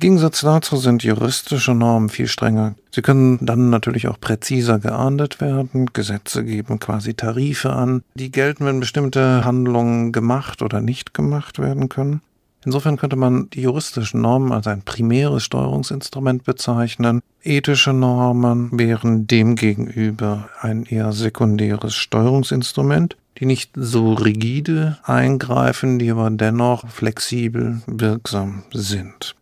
Gegensatz dazu sind juristische Normen viel strenger. Sie können dann natürlich auch präziser geahndet werden. Gesetze geben quasi Tarife an, die gelten, wenn bestimmte Handlungen gemacht oder nicht gemacht werden können. Insofern könnte man die juristischen Normen als ein primäres Steuerungsinstrument bezeichnen. Ethische Normen wären demgegenüber ein eher sekundäres Steuerungsinstrument, die nicht so rigide eingreifen, die aber dennoch flexibel wirksam sind.